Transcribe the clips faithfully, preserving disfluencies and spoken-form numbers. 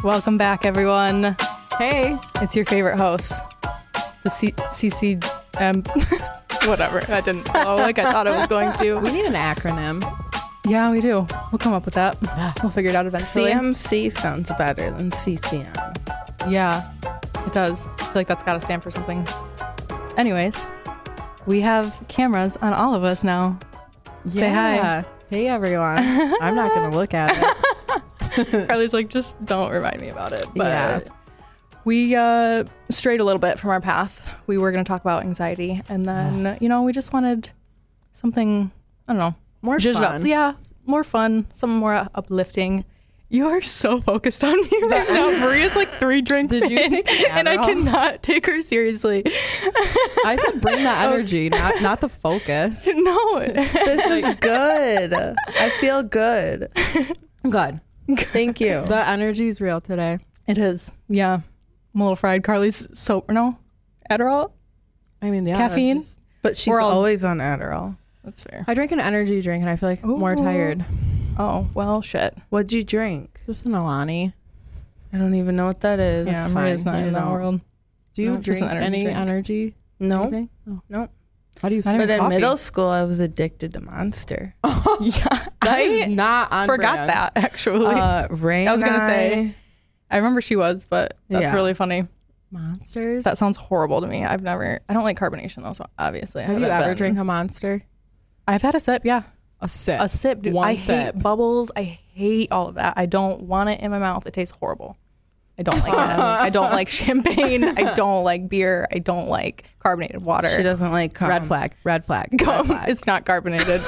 Welcome back, everyone. Hey, it's your favorite host, the C- CCM. Whatever. That didn't flow like I thought it was going to. We need an acronym. Yeah, we do. We'll come up with that. We'll figure it out eventually. C M C sounds better than C C M. Yeah, it does. I feel like that's got to stand for something. Anyways, we have cameras on all of us now. Yeah. Say hi. Hey, everyone. I'm not going to look at it. Carly's like, just don't remind me about it. But Yeah. we uh, strayed a little bit from our path. We were going to talk about anxiety. And then, you know, we just wanted something, I don't know. More zhuzh it up. fun. Yeah, more fun. Something more uplifting. You are so focused on me right now. Maria's like three drinks Did you in, take an and I Adderall? cannot take her seriously. I said bring the energy, not not the focus. No. This is good. I feel good. Good. Thank you. The energy's real today. It is. Yeah. I'm a little fried. Carly's so, no, Adderall? I mean, yeah. Caffeine? that's just- But she's We're all- always on Adderall. That's fair. I drank an energy drink and I feel like more Ooh. tired. Oh, well, shit. What'd you drink? Just an Alani. I don't even know what that is. Yeah, It's Maria's fine. not You in that know. world. Do you No, just drink an energy any drink. energy? No, Anything? Oh. no. How do you Not even But in coffee. middle school, I was addicted to Monster. Yeah. That is I not on forgot brand. that, actually. Uh, Rain I was gonna and say. I remember she was, but that's Yeah. really funny. Monsters. That sounds horrible to me. I've never, I don't like carbonation though, so obviously. I Have you haven't ever been- drank a Monster? I've had a sip, yeah. A sip. A sip, dude. One I sip. hate bubbles. I hate all of that. I don't want it in my mouth. It tastes horrible. I don't like it. I don't like champagne. I don't like beer. I don't like carbonated water. She doesn't like cum. Red flag. Red flag. Red Gum flag. is not carbonated.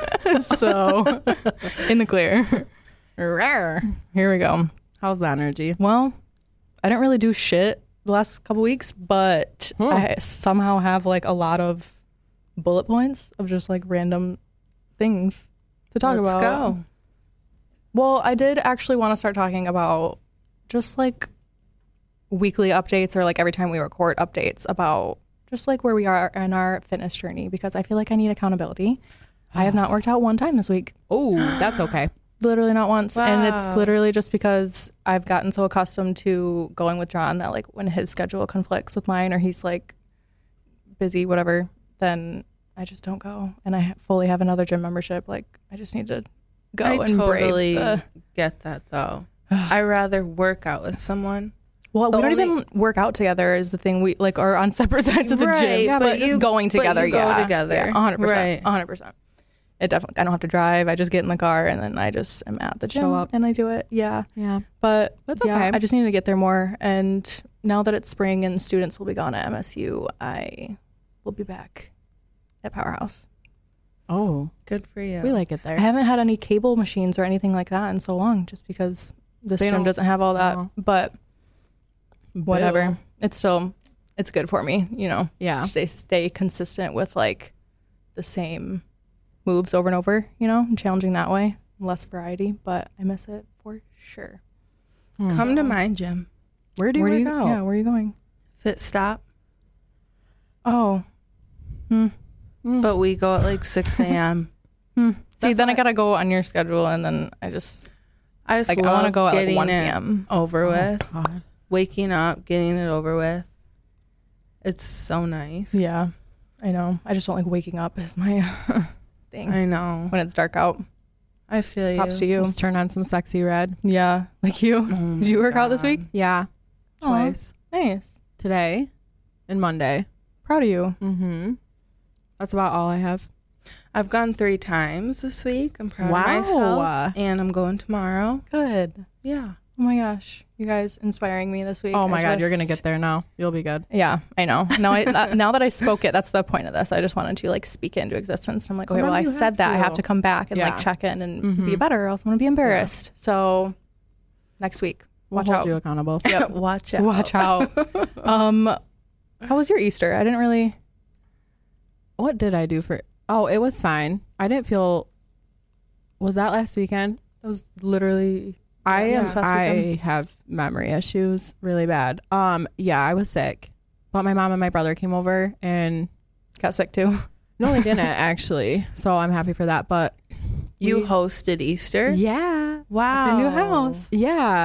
So, in the clear. Rare. Here we go. How's the energy? Well, I didn't really do shit the last couple weeks, but Huh. I somehow have like a lot of bullet points of just like random things to talk Let's about. go. Well, I did actually want to start talking about just like weekly updates or like every time we record updates about just like where we are in our fitness journey because I feel like I need accountability. I have not worked out one time this week. Oh, that's okay. Literally not once. And it's Wow. literally just because I've gotten so accustomed to going with John that like when his schedule conflicts with mine or he's like busy, whatever, then I just don't go. And I fully have another gym membership. Like I just need to go I and totally brave the... get that though. I rather work out with someone. Well, we The don't only- even work out together is the thing. We like are on separate sides of the Right, gym. Yeah, but but you- going but together, you go yeah. together. Yeah, one hundred percent. Right. one hundred percent. It definitely, I don't have to drive. I just get in the car and then I just am at the gym Show up. and I do it. Yeah. Yeah. But That's yeah, okay. I just need to get there more. And now that it's spring and students will be gone at M S U, I will be back at Powerhouse. Oh, Good for you. we like it there. I haven't had any cable machines or anything like that in so long just because this They gym don't- doesn't have all that. oh. But whatever. Bill. It's still, it's good for me, you know. Yeah. Stay stay consistent with like the same moves over and over, you know, and challenging that way. Less variety, but I miss it for sure. Come to my gym. Where do you where do you work out? Yeah, where are you going? Fit Stop. Oh. Hmm. But we go at like six a.m. Hmm. See, That's then I what- gotta go on your schedule and then I just I just like I love wanna go at like getting one it p.m. over with. Oh, God. Waking up, getting it over with. It's so nice. Yeah. I know. I just don't like waking up is my thing. I know. When it's dark out. I feel you. Props to you. Just turn on some sexy red. Yeah. Like you. Oh Did you my work out this God. week? Yeah. Aw. Twice. Nice. Today and Monday. Proud of you. Mm-hmm. That's about all I have. I've gone three times this week. I'm proud Wow. of myself. And I'm going tomorrow. Good. Yeah. Oh my gosh. You guys inspiring me this week. Oh I my God, you're going to just- get there now. You'll be good. Yeah, I know. Now I uh, now that I spoke it, that's the point of this. I just wanted to like speak it into existence. I'm like, okay, well, I Sometimes you said have that. I to. have to come back and Yeah. like check in and Mhm. be better, or else I'm gonna be embarrassed. So next week, We'll watch hold out. you accountable. Yep. Watch out. Watch out. Um, how was your Easter? I didn't really. What did I do for... Oh, it was fine. I didn't feel... Was that last weekend? It was literally. I Yeah, am. this past I weekend. have memory issues really bad. Um, yeah, I was sick, but my mom and my brother came over, and Got sick too. no, they didn't actually. So I'm happy for that. But You we- hosted Easter? yeah, Wow. Your new house. yeah,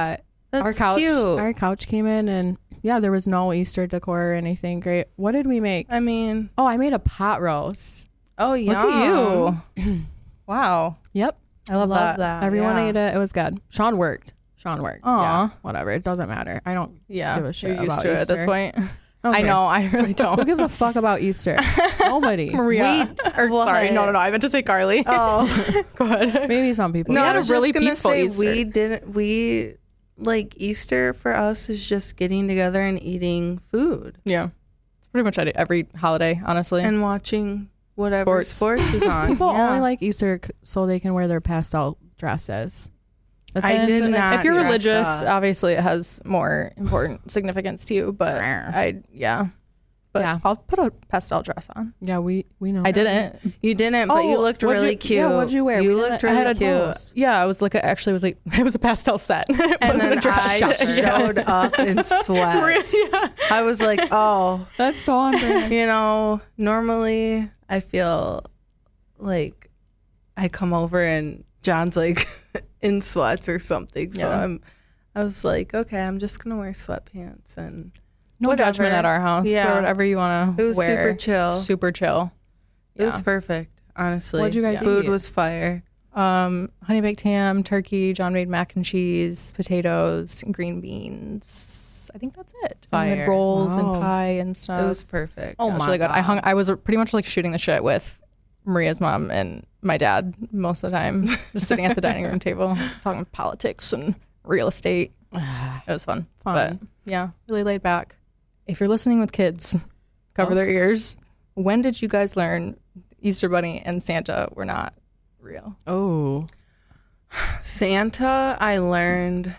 That's our couch, cute. our couch came in, and yeah, there was no Easter decor or anything. Great. What did we make? I mean, Oh, I made a pot roast. oh yeah. Look at you. Wow. Yep. I love, Love that. that. Everyone yeah. ate it. It was good. Sean worked. Sean worked. Aw. Yeah. Whatever. It doesn't matter. I don't Yeah. give a shit You're used about to it at this Easter. point. don't I care. know. I really Who don't. gives a fuck about Easter? Nobody. Maria. or, What? sorry. No, no, no. I meant to say Carly. Oh Go ahead. Maybe some people. no, had I a was really just gonna peaceful say Easter. we didn't. We like Easter for us is just getting together and eating food Yeah. It's pretty much every holiday, honestly. and watching whatever Sports. sports, is on. People Yeah. only like Easter c- so they can wear their pastel dresses. That's I it. did not. if you're dress religious, up. obviously it has more important significance to you. But I, yeah. But Yeah. I'll put a pastel dress on. Yeah, we we know. I didn't. You didn't, but Oh, you looked what'd really you- cute. yeah, what'd you wear? You We looked didn't- I really had a cute. pose. Yeah, I was like, actually, it was like it was a pastel set. It And wasn't then a dress. I Yeah. showed up in sweats. Yeah. I was like, oh, That's so on brand. you know, normally I feel like I come over and John's like in sweats or something. So Yeah. I'm, I was like, okay, I'm just gonna wear sweatpants and No whatever. judgment at our house. Yeah. Wear whatever you want It to was wear. super chill. Super chill. It was perfect, honestly. What'd you guys Food eat? was fire. Um, honey baked ham, turkey. John made mac and cheese, potatoes, green beans. I think that's it. And we had Fire. rolls Wow. and pie and stuff. It was perfect. Oh Yeah, it was my really good. I God. hung. I was pretty much like shooting the shit with Maria's mom and my dad most of the time, just sitting at the dining room table talking politics and real estate. It was fun. Fun. But yeah, really laid back. If you're listening with kids, cover Oh. their ears. When did you guys learn Easter Bunny and Santa were not real? Oh. Santa, I learned.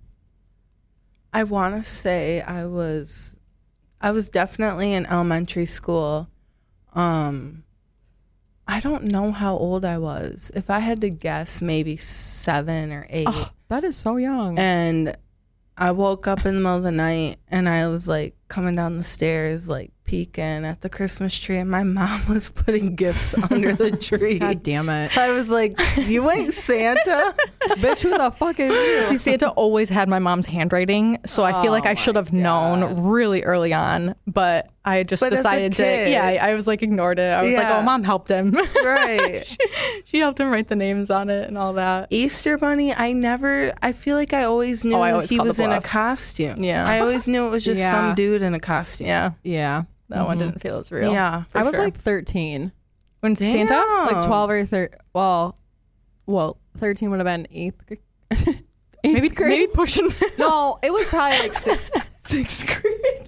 I want to say I was, I was definitely in elementary school. Um, I don't know how old I was. If I had to guess, maybe seven or eight. Oh, that is so young. And I woke up in the middle of the night and I was like coming down the stairs, like peeking at the Christmas tree, and my mom was putting gifts under the tree. God damn it. I was like, "You ain't Santa?" Bitch, who the fuck is you? See, Santa always had my mom's handwriting, so I feel like I should have known really early on, but I just But as a decided to. kid- Yeah, I was like ignored it. I was like, Yeah. oh, mom helped him. Right. She helped him write the names on it and all that. Easter Bunny, I never, I feel like I always knew Oh, I always he called was the in a bluff. costume. Yeah. I always knew it was just Yeah. some dude in a costume. Yeah, Yeah. that one didn't feel as real. Yeah. for I was sure. like thirteen. when Santa. Damn. Like twelve or thirteen. Well, well, thirteen would have been eighth grade. Maybe Eighth grade? maybe pushing. No, it was probably like sixth, sixth grade.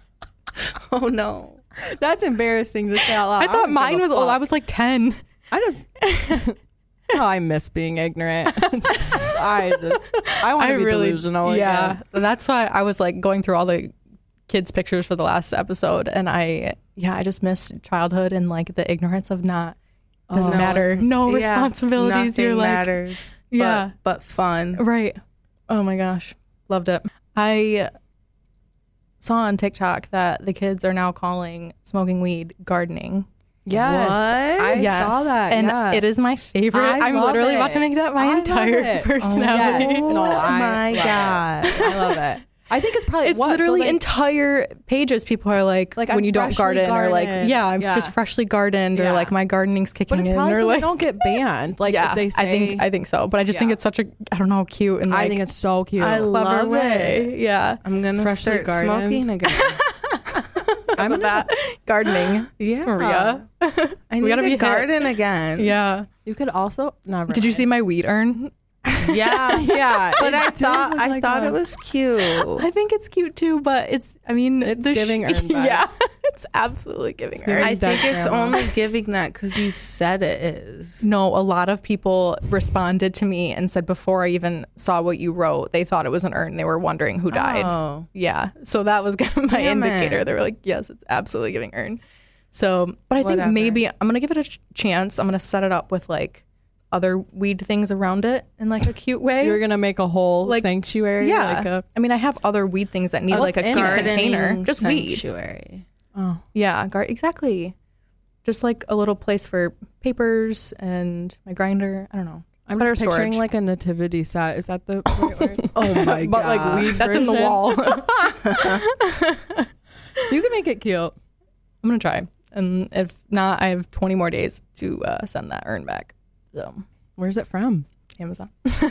Oh, no. That's embarrassing to say out loud. I thought don't mine give a was old. fuck. I was like ten. I just. Oh, I miss being ignorant. I just. I want to be delusional. Yeah, again. that's why I was like going through all the kids' pictures for the last episode, and I yeah, I just missed childhood and like the ignorance of not doesn't Oh. matter, no Yeah, responsibilities. Nothing You're like matters. Yeah. But, but fun. right. Oh my gosh, loved it. I saw on TikTok that the kids are now calling smoking weed gardening. Yes. What? I Yes. saw that. and yeah. it is my favorite. I I'm love literally it. about to make that my I love entire it. personality. yes. Oh No, I my love it. God. I love it. I think it's probably It's what, so literally they- entire pages. People are like, Like, when I'm you don't freshly garden, or like, gardened. yeah, I'm Yeah. just freshly gardened, or Yeah. like my gardening's kicking but it's in, probably or so like, they don't get banned. Like yeah, if they say. I think I think so. But I just think Yeah. it's such a I don't know cute and like I think it's so cute. I clever love way. it. Yeah, I'm going to Freshly start gardened. smoking again. I'm gonna, gardening. Yeah. Maria. I We need gotta to be hit. garden again. Yeah. you could also never. Did you mind. see my weed urn? Yeah. Yeah, But it I did thought look I like thought a- it was cute. I think it's cute too, but it's I mean It's the giving urn vibes. Yeah, it's absolutely giving It's urn. giving I think Dead it's grandma. only giving that because you said it is. No, a lot of people responded to me and said before I even saw what you wrote, they thought it was an urn. They were wondering who died. Oh. Yeah. So that was kind of my Damn indicator. it. They were like, yes, it's absolutely giving urn. So, but I Whatever. think maybe I'm going to give it a ch- chance. I'm going to set it up with like other weed things around it in like a cute way. You're gonna make a whole Like, sanctuary? yeah. Like a, I mean, I have other weed things that need like a What's in cute it? container. Gardening Just weed. sanctuary. oh, Yeah. Gar- exactly. Just like a little place for papers and my grinder. I don't know. I'm Better just picturing storage. like a nativity set. Is that the right word? Oh my But like god. weed That's in the version. wall. You can make it cute. I'm gonna try, and if not, I have twenty more days to uh, send that urn back. So Where's it from? Amazon.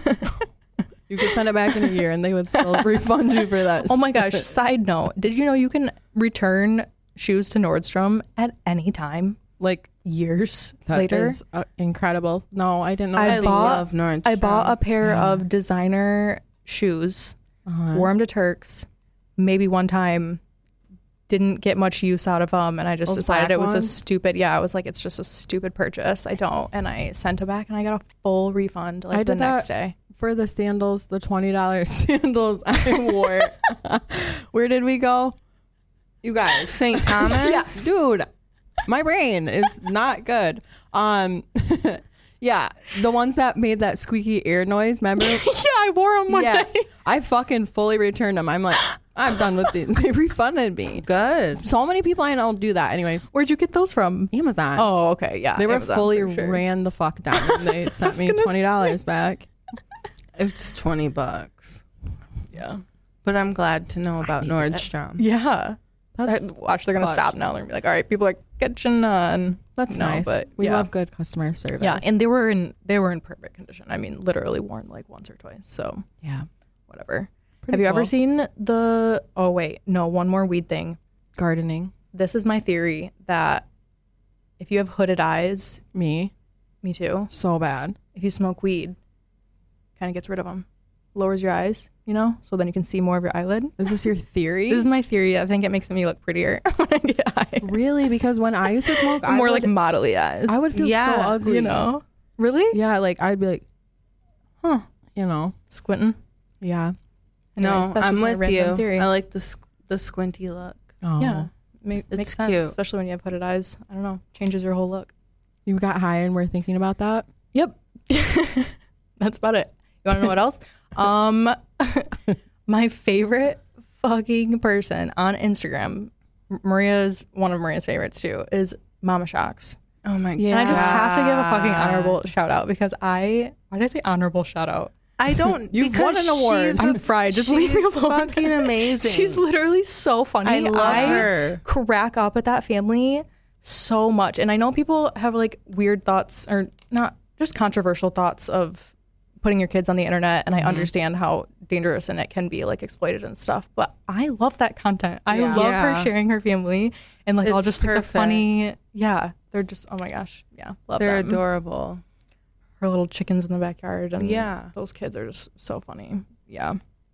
You could send it back in a year and they would still refund you for that. Oh my shit. gosh! Side note: did you know you can return shoes to Nordstrom at any time? Like Years that later, is, uh, incredible. No, I didn't know. I I that. bought- love Nordstrom. I bought a pair Yeah. of designer shoes, Uh-huh. wore them to Turks, maybe one time, didn't get much use out of them, and I just Those decided black it was a ones? stupid. Yeah, I was like, it's just a stupid purchase. I don't, and I sent it back, and I got a full refund like I the did next that. day. For the sandals, the twenty dollars sandals I wore. Where did we go? You guys. Saint Thomas. Dude, my brain is not good. Um, yeah, the ones that made that squeaky ear noise, remember? Yeah, I wore them one Yeah, day. I fucking fully returned them. I'm like, I'm done with these. They refunded me. Good. So many people I know do that. Anyways, Where'd you get those from? Amazon. Oh, okay, yeah. they were Amazon, fully for sure. ran the fuck down. And they sent me gonna twenty dollars back. It's twenty bucks. Yeah, But I'm glad to know about Nordstrom. yeah. That's I- watch, they're gonna clutch. stop now. They're gonna be like, all right, people are catching on. That's No, nice. but we yeah. love good customer service. Yeah, and they were in they were in perfect condition. I mean, literally worn like once or twice. So yeah, whatever. pretty Have you ever cool. seen the? Oh wait, no. One more weed thing. gardening? This is my theory that if you have hooded eyes, Me me too. so bad. If you smoke weed, kind of gets rid of them, lowers your eyes. You know, so then you can see more of your eyelid. Is this your theory? This is my theory. I think it makes me look prettier when I get high. Really? Because when I used to smoke, I More would, like modelly eyes. I would feel Yes. so ugly. you know, really, Yeah, like I'd be like, huh? you know, Squinting. yeah. Anyways, No, that's I'm just my with random you. theory. I like the squ- the squinty look. Oh. Yeah, ma- It's makes sense, cute. especially when you have hooded eyes. I don't know, changes your whole look. You got high and we're thinking about that. Yep, that's about it. You want to know what else? Um, my favorite fucking person on Instagram, M- Maria's one of Maria's favorites too, is Mama Shocks. Oh my god. Yeah. And I just have to give a fucking honorable shout out because I why did I say honorable shout out? I don't. You've because won an award. she's I'm a- fried. Just leave me she's alone. fucking amazing. She's literally so funny. I love her. Crack up at that family so much. And I know people have like weird thoughts or not just controversial thoughts of putting your kids on the internet. And I understand how dangerous and it can be like exploited and stuff. But I love that content. I Yeah. love Yeah. her sharing her family and like all It's just like the perfect. funny. Yeah. They're just, oh my gosh. Yeah. Love They're them. adorable. Her little chickens in the backyard. And Yeah. those kids are just so funny. Yeah.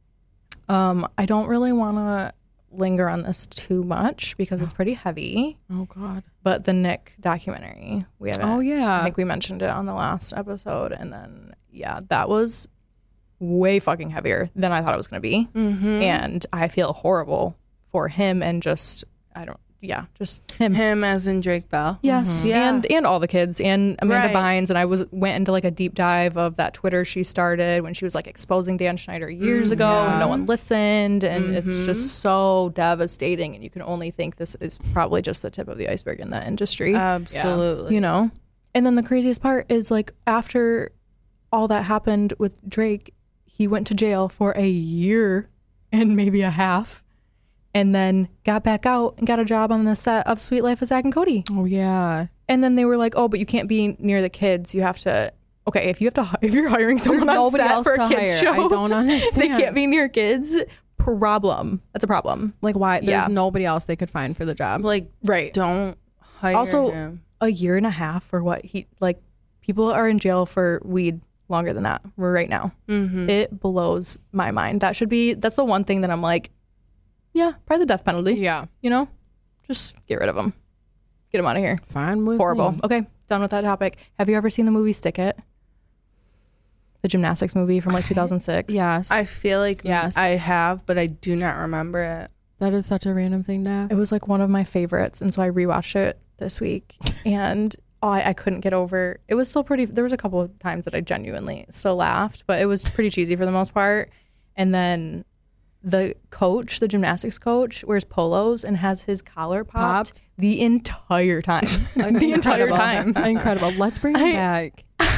Um, I don't really want to linger on this too much because it's pretty heavy. Oh God. But the Nick documentary, we haven't. Oh yeah. I think we mentioned it on the last episode, and then yeah, that was way fucking heavier than I thought it was going to be, Mm-hmm. and I feel horrible for him and just I don't. Yeah, just him. Him as in Drake Bell. Yes, Yeah. and and all the kids and Amanda Right. Bynes, and I was went into like a deep dive of that Twitter she started when she was like exposing Dan Schneider years ago, and no one listened, and it's just so devastating. And you can only think this is probably just the tip of the iceberg in that industry, Absolutely. you know. And then the craziest part is like after all that happened with Drake, he went to jail for a year and maybe a half. And then got back out and got a job on the set of Sweet Life of Zack and Cody. Oh yeah. And then they were like, "Oh, but you can't be near the kids. You have to." Okay, if you have to, hi- if you're hiring someone There's on nobody set else for a to kids hire. show, I don't understand. they can't be near kids. Problem. That's a problem. Like why? There's Yeah. nobody else they could find for the job. Like, Right. don't hire Also, him. a year and a half for what he like. People are in jail for weed longer than that right now. Mm-hmm. It blows my mind. That should be. That's the one thing that I'm like, yeah, probably the death penalty. Yeah. You know, just get rid of him. Get him out of here. Fine with Horrible. me. Okay, done with that topic. Have you ever seen the movie Stick It? The gymnastics movie from like two thousand six. Yes. I feel like Yes. I have, but I do not remember it. that is such a random thing to ask. It was like one of my favorites, and so I rewatched it this week, and oh, I, I couldn't get over. It was still pretty. There was a couple of times that I genuinely still laughed, but it was pretty cheesy for the most part. And then the coach, the gymnastics coach, wears polos and has his collar popped, Popped? the entire time. the entire Incredible. time. Incredible. Let's bring it I- back.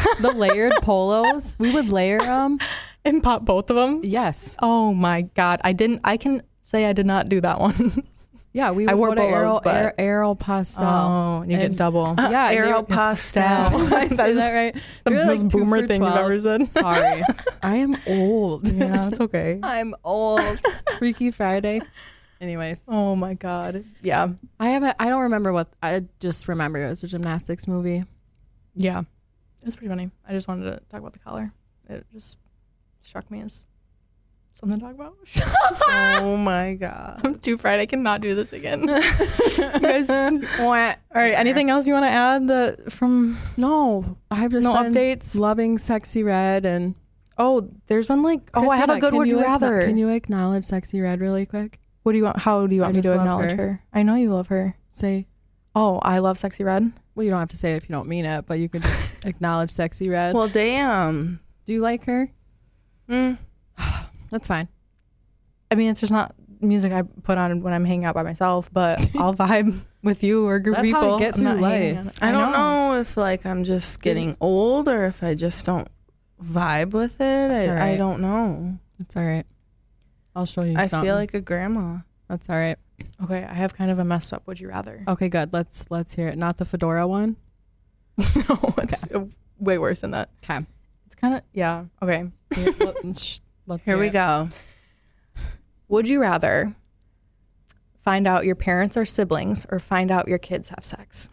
The layered polos, we would layer them. And pop both of them? Yes. Oh my God. I didn't, I can say I did not do that one. Yeah, we would I wore go to polos, Aero, but- Aero, Aero Pastel. Oh, you get And- double. Yeah, Aero you're- pastel. Did I say That is that right? the You're most like two boomer for thing you've twelve. ever said. Sorry. I am old. Yeah, it's okay. I'm old. Freaky Friday. Anyways, Oh my God. Yeah. I haven't. I don't remember what. I just remember it was a gymnastics movie. Yeah. It was pretty funny. I just wanted to talk about the collar. It just struck me as something to talk about. Oh my God. I'm too fried. I cannot do this again. You guys, all right. Anything else you want to add that from? No, I've just No been updates? loving Sexy Red and. Oh, there's been like. Oh, I had a Christina, good can would you acknow- rather. Can you acknowledge Sexy Red really quick? What do you want? How do you want I me to just love acknowledge her. her? I know you love her. Say. Oh, I love Sexy Red. Well, you don't have to say it if you don't mean it, but you could just acknowledge Sexy Red. Well, damn. Do you like her? Mm. That's fine. I mean, it's just not music I put on when I'm hanging out by myself, but I'll vibe with you or a group That's of how people. you get I'm not through hanging life. on it. I don't know. if like I'm just getting old or if I just don't vibe with it. I, all right. I don't know. That's all right. I'll show you I something. feel like a grandma. That's all right. Okay, I have kind of a messed up would you rather. Okay, good. Let's let's hear it. Not the fedora one. No, it's uh, way worse than that. Okay. It's kind of, yeah. Okay. Let's Here hear we it. go. Would you rather find out your parents are siblings or find out your kids have sex?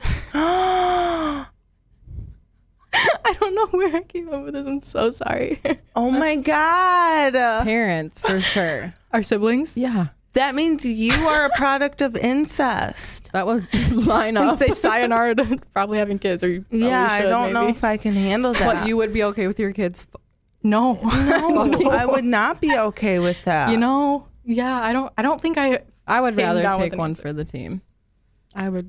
I don't know where I came up with this. I'm so sorry. Oh my God. Parents for sure. Our siblings? Yeah, That means you are a product of incest. that would line And up. say sayonara to probably having kids. Or you probably Yeah, I should, don't know maybe. if I can handle that. But you would be okay with your kids. F- No. No, I would not be okay with that. You know, yeah, I don't I don't think I I would Came rather down with take an one answer. for the team. I would.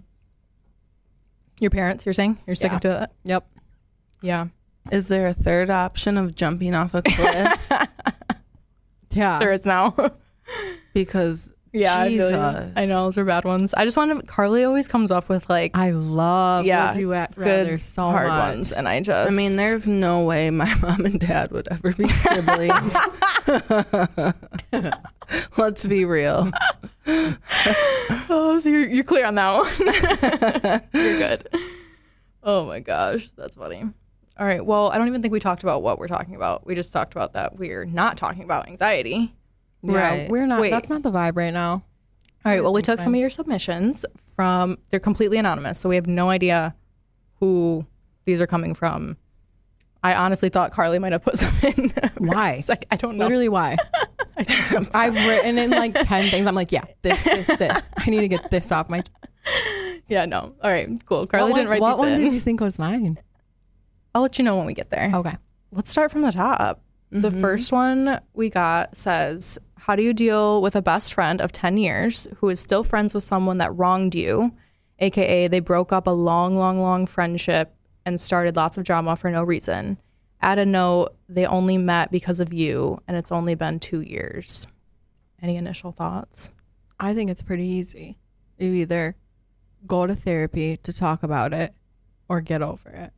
your parents, you're saying? You're sticking Yeah. to that? Yep. Yeah. Is there a third option of jumping off a cliff? Yeah. There is now. Because Yeah, I, feel you. Jesus. I know those are bad ones. I just want to. Carly always comes up with like I love. yeah, Would you at good rather so hard much. ones, and I just. I mean, there's no way my mom and dad would ever be siblings. Let's be real. Oh, so you're you're clear on that one. You're good. Oh my gosh, that's funny. All right. Well, I don't even think we talked about what we're talking about. We just talked about that we're not talking about anxiety. Yeah, Right. we're not. Wait. That's not the vibe right now. All right. Well, we took some of your submissions from. They're completely anonymous, so we have no idea who these are coming from. I honestly thought Carly might have put some in. Why? It's like, I don't know. Literally, why? I've written in like ten things. I'm like, yeah, this, this, this. I need to get this off my. Yeah. No. All right. Cool. Carly what didn't write one, these what one in. did you think was mine? I'll let you know when we get there. Okay. Let's start from the top. The first one we got says, how do you deal with a best friend of ten years who is still friends with someone that wronged you, A K A they broke up a long, long, long friendship and started lots of drama for no reason? Add a note, they only met because of you and it's only been two years. Any initial thoughts? I think it's pretty easy. You either go to therapy to talk about it or get over it.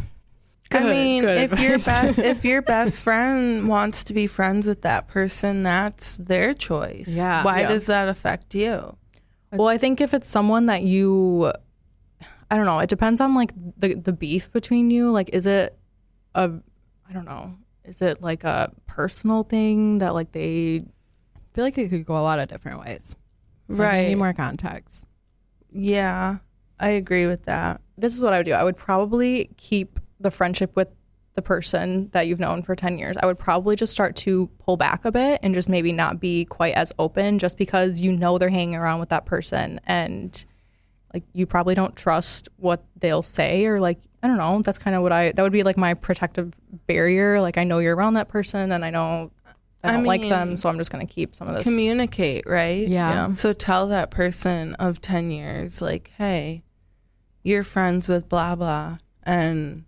I Good- mean, good if your advice. best if your best friend wants to be friends with that person, that's their choice. Yeah. Why Yeah. does that affect you? Well, I think if it's someone that you, I don't know, it depends on like the, the beef between you. Like, is it a, I don't know, is it like a personal thing that like they, I feel like it could go a lot of different ways. Like, I Right. need more context. Yeah, I agree with that. this is what I would do. I would probably keep the friendship with the person that you've known for ten years. I would probably just start to pull back a bit and just maybe not be quite as open just because you know they're hanging around with that person and like you probably don't trust what they'll say or like I don't know. That's kind of what I that would be like my protective barrier. Like I know you're around that person and I know I I don't like mean, them, so I'm just gonna keep some of this. Communicate, right? Yeah. Yeah. So tell that person of ten years, like, hey, you're friends with blah, blah. And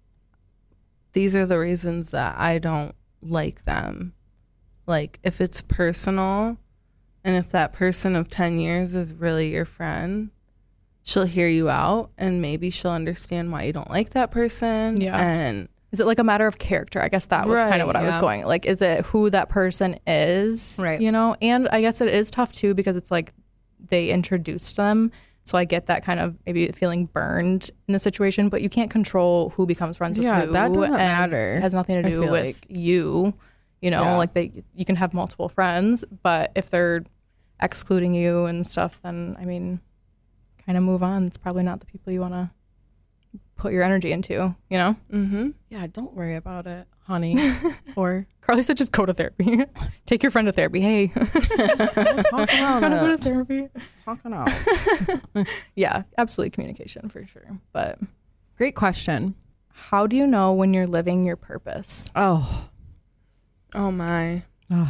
these are the reasons that I don't like them. Like, if it's personal and if that person of ten years is really your friend, she'll hear you out and maybe she'll understand why you don't like that person. Yeah. And is it like a matter of character? I guess that was kind Right, of what I was yeah. going. Like, is it who that person is? Right. You know, and I guess it is tough too because it's like they introduced them. So I get that kind of maybe feeling burned in the situation, but you can't control who becomes friends with Yeah, who. that doesn't and matter, It has nothing to I do feel with like. you. You know, Yeah. like they, you can have multiple friends, but if they're excluding you and stuff, then I mean, kind of move on. It's probably not the people you want to put your energy into, you know? Mm-hmm. Yeah, don't worry about it, honey. Or Carly said just go to therapy. Take your friend to therapy. Hey, talk about go to it. therapy. Talking out. Yeah, absolutely communication for sure. But Great question. how do you know when you're living your purpose? Oh. Oh my.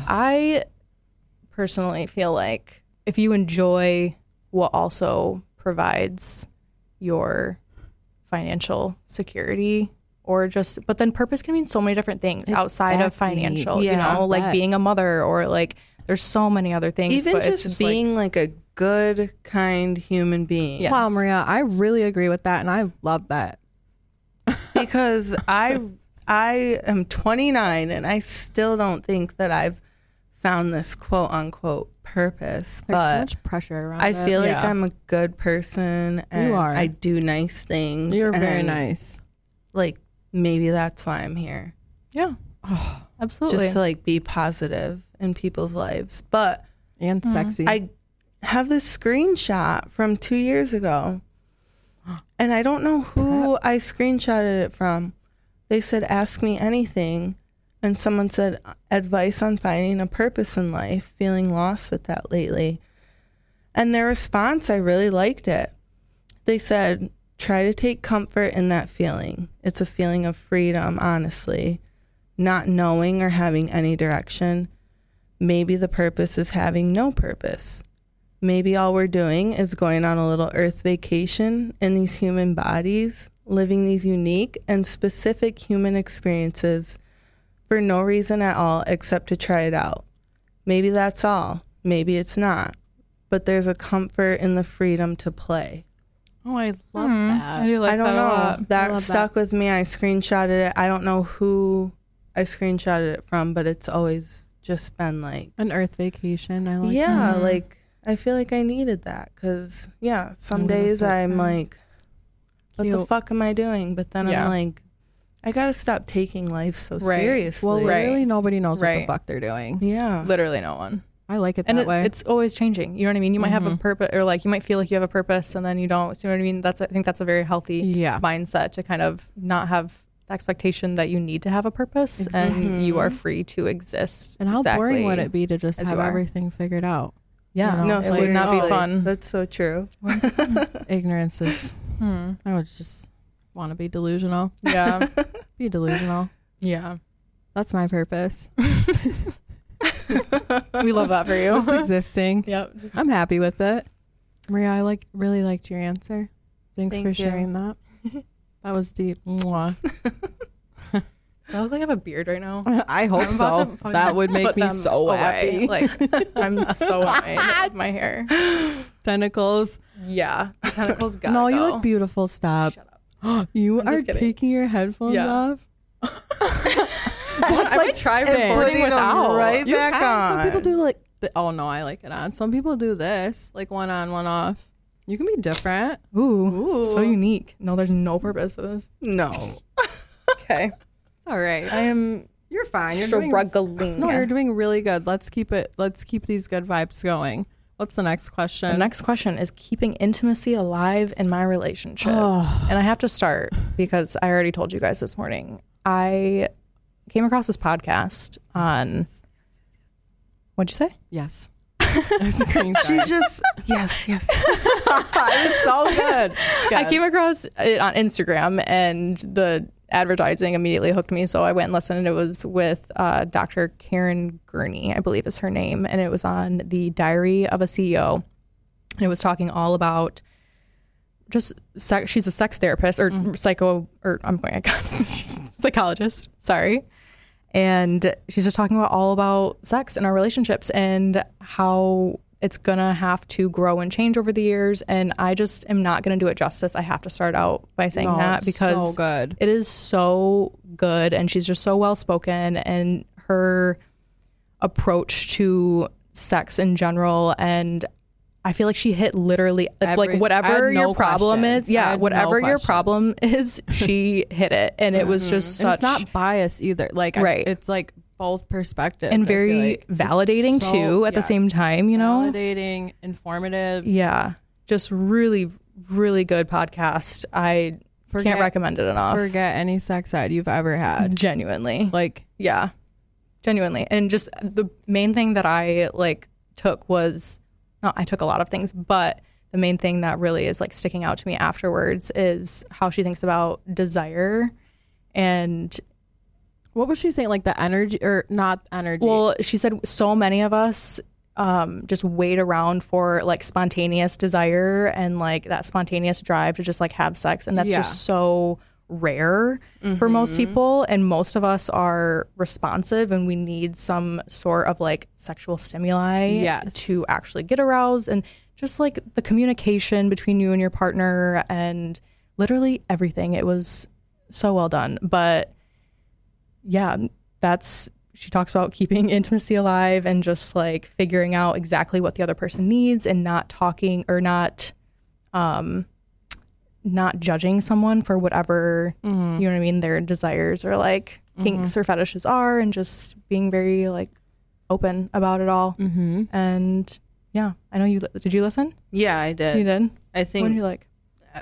I personally feel like if you enjoy what also provides your financial security or just, but then purpose can mean so many different things outside of Exactly. financial, Yeah, you know, I like bet. being a mother or like there's so many other things. Even but just, it's just like, being like, a good, kind human being. Yeah. Wow, Maria, I really agree with that, and I love that. Because I I am twenty-nine and I still don't think that I've found this quote unquote purpose. There's but so much pressure around I it. feel like Yeah. I'm a good person and You are. I do nice things. You're very and, nice. Like maybe that's why I'm here. yeah, absolutely. Just to like be positive in people's lives. But And sexy. I have this screenshot from two years ago, and I don't know who I screenshotted it from. They said, ask me anything. And someone said, advice on finding a purpose in life, feeling lost with that lately. And their response, I really liked it. They said, try to take comfort in that feeling. It's a feeling of freedom, honestly, not knowing or having any direction. Maybe the purpose is having no purpose. Maybe all we're doing is going on a little earth vacation in these human bodies, living these unique and specific human experiences for no reason at all except to try it out. Maybe that's all. Maybe it's not. But there's a comfort in the freedom to play. oh, I love I that. do like I don't that a know. lot. That love stuck with me. I screenshotted it. I don't know who I screenshotted it from, but it's always just been like, An earth vacation. I like yeah, that. like I feel like I needed that because, yeah, some I'm gonna days start I'm crying. like, what the Cute. fuck am I doing? But then Yeah. I'm like, I got to stop taking life so Right. seriously. Well, Right. literally nobody knows what Right. the fuck they're doing. yeah. Literally no one. I like it that And it, way. it's always changing. You know what I mean? You might have a purpose, or like you might feel like you have a purpose, and then you don't. So you know what I mean? That's I think that's a very healthy Yeah. mindset to kind of not have the expectation that you need to have a purpose, and you are free to exist. and how exactly boring would it be to just as have you are. everything figured out? Yeah, you know? No, it would not be seriously. fun. That's so true. Ignorance is. Hmm. I would just want to be delusional. Yeah, Be delusional. yeah. That's my purpose. We love that for you. Just existing. Yep. Just- I'm happy with it. Maria, I like really liked your answer. Thanks Thank for you. sharing that. That was deep. Mwah. I look like I have a beard right now. I hope I'm about so. to fucking That would make put me them so away. happy. Like I'm so annoyed with my hair. Tentacles. Yeah, the tentacles got. No, go. you look beautiful. Stop. Shut up. You I'm are just kidding. taking your headphones Yeah. off. I might try and recording putting 'em without. right You back can. on. Some people do like. The, oh no, I like it on. Some people do this, like one on, one off. You can be different. Ooh, Ooh. so unique. No, there's no purpose to this. No. Okay, It's all right. I am You're fine. You're doing. struggling. No, you're doing really good. Let's keep it. Let's keep these good vibes going. What's the next question? The next question is keeping intimacy alive in my relationship. Oh. And I have to start because I already told you guys this morning. I came across this podcast on, what'd you say? Yes. That's a green She's just, yes, yes. It's so good. I came across it on Instagram and the advertising immediately hooked me. So I went and listened, and it was with uh, Doctor Karen Gurney, I believe is her name. And it was on the Diary of a C E O. And it was talking all about just sex. She's a sex therapist or psycho, or I'm going, I got psychologist. Sorry. And she's just talking about all about sex in our relationships and how it's gonna have to grow and change over the years, and I just am not gonna do it justice. I have to start out by saying No, that it's because so good. it is so good, and she's just so well spoken, and her approach to sex in general, and I feel like she hit literally Every- like whatever I had no your problem questions. is. I Yeah, had no whatever your questions. problem is, she hit it, and it was just And such it's not biased either. Like, I- Right. it's like both perspectives. and I feel very like. validating So- too at the yes. same time. You know, Validating, informative. yeah, just really, really good podcast. I Forget- can't recommend it enough. Forget any sex ed you've ever had. Genuinely, Like, yeah, genuinely, and just the main thing that I like took was, no, I took a lot of things, but the main thing that really is like sticking out to me afterwards is how she thinks about desire. And what was she saying? Like the energy, or not energy? well, she said so many of us um, just wait around for like spontaneous desire and like that spontaneous drive to just like have sex. And that's Yeah. just so rare for most people. And most of us are responsive and we need some sort of like sexual stimuli Yes. to actually get aroused. And just like the communication between you and your partner and literally everything. It was so well done. But yeah, that's, she talks about keeping intimacy alive and just like figuring out exactly what the other person needs and not talking or not, um, not judging someone for whatever, Mm-hmm. you know what I mean, their desires or like kinks or fetishes are, and just being very like open about it all. mm-hmm. And yeah, I know you, did you listen? Yeah, I did. You did? I What think did you like?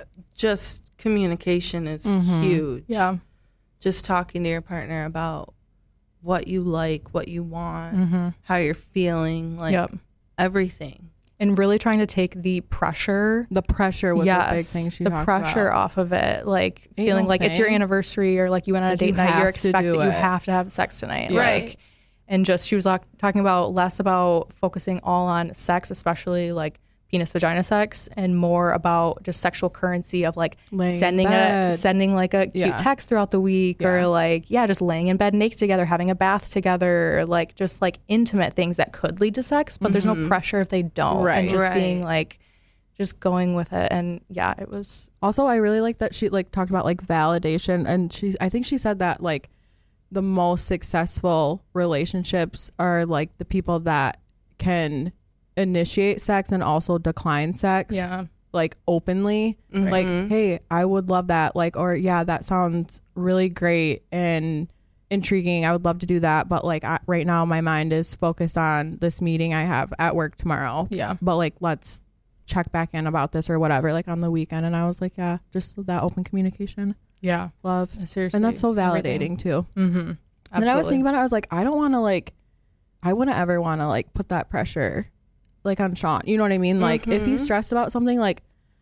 just communication is Mhm. huge. Yeah. Just talking to your partner about what you like, what you want, Mm-hmm. how you're feeling, like Yep. everything. And really trying to take the pressure The pressure was yes, the big thing she the talked pressure about. off of it, like Ain't feeling no like it's your thing. anniversary or like you went on a Like, date you night, you're have to expected do you it. have to have sex tonight, Right. like, and just she was like, talking about less about focusing all on sex, especially like penis vagina sex, and more about just sexual currency of like Laying in sending a bed. sending like a cute Yeah. text throughout the week, Yeah. or like yeah, just laying in bed naked together, having a bath together, like just like intimate things that could lead to sex, but there's no pressure if they don't, Right. and just Right. being like just going with it. And yeah, it was Also, I really like that she like talked about like validation, and she I think she said that like the most successful relationships are like the people that can initiate sex and also decline sex yeah. like openly. Like, hey, I would love that, like, or yeah, that sounds really great and intriguing, I would love to do that, but like I, right now my mind is focused on this meeting I have at work tomorrow. Yeah. But like, let's check back in about this or whatever, like on the weekend. And I was like, yeah, just that open communication, Yeah. love. Seriously. And that's so everything. validating too. Mm-hmm. And then I was thinking about it, I was like, I don't want to like, I wouldn't ever want to like put that pressure like on Sean. You know what I mean? Like if he's stressed about something, like,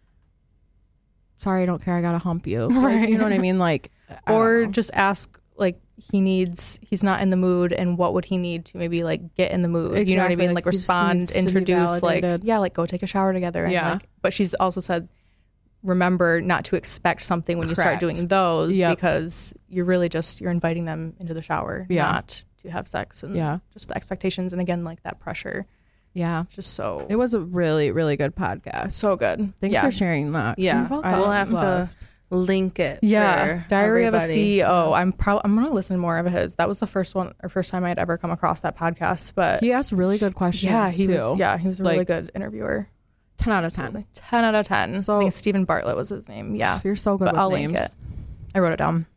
sorry, I don't care, I gotta hump you. Like, you know what I mean? Like, I don't or know. just ask like he needs he's not in the mood, and what would he need to maybe like get in the mood, you know what I Exactly, mean, like, like he just respond, needs to be introduce, like validated. yeah, like go take a shower together, and Yeah. like, but she's also said remember not to expect something when you start Correct. doing those, Yep. because you're really just you're inviting them into the shower, Yeah. not to have sex, and Yeah. just the expectations, and again like that pressure, yeah, just so it was a really, really good podcast. so good. Thanks yeah. for sharing that. Yeah, I we'll have loved- to link it. Yeah, for Diary of a everybody. C E O. I'm proud. I'm gonna listen to more of his. That was the first one or first time I'd ever come across that podcast. But He asked really good questions. yeah, he too. was. Yeah, he was a really Like, good interviewer. ten out of ten. Ten out of ten. So- I think Stephen Bartlett was his name. Yeah, You're so good but with I'll names. link it. I wrote it down,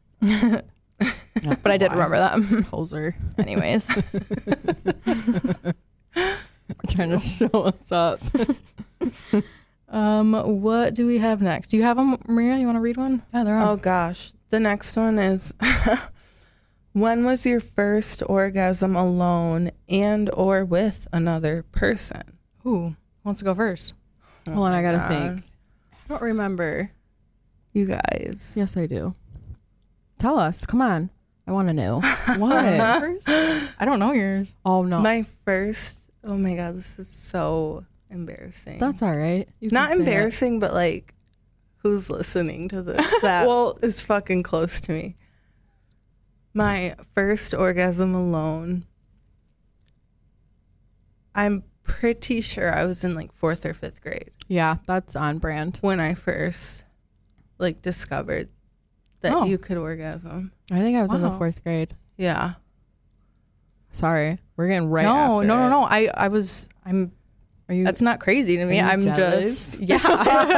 but I did remember that. Poser. Anyways, Trying to show us up. um, what do we have next? Do you have them, Maria? You want to read one? Yeah, they're Oh on. gosh. The next one is when was your first orgasm alone and or with another person? Who wants to go first? Hold on, I gotta God. think. I don't remember. You guys. Yes, I do. Tell us. Come on. I want to know. What? I don't know yours. Oh no, My first, oh my God, this is so embarrassing. that's all right. You can Not say it. embarrassing, but like, who's listening to this? That Well- is fucking close to me. My first orgasm alone. I'm pretty sure I was in like fourth or fifth grade Yeah, that's on brand. when I first like discovered that Oh. you could orgasm. I think I was in the Wow. fourth grade. Yeah. Sorry, we're getting right. no, after no, no, it. no. I, I was, I'm, Are you? that's not crazy to me. Are you I'm jealous? just, yeah. no,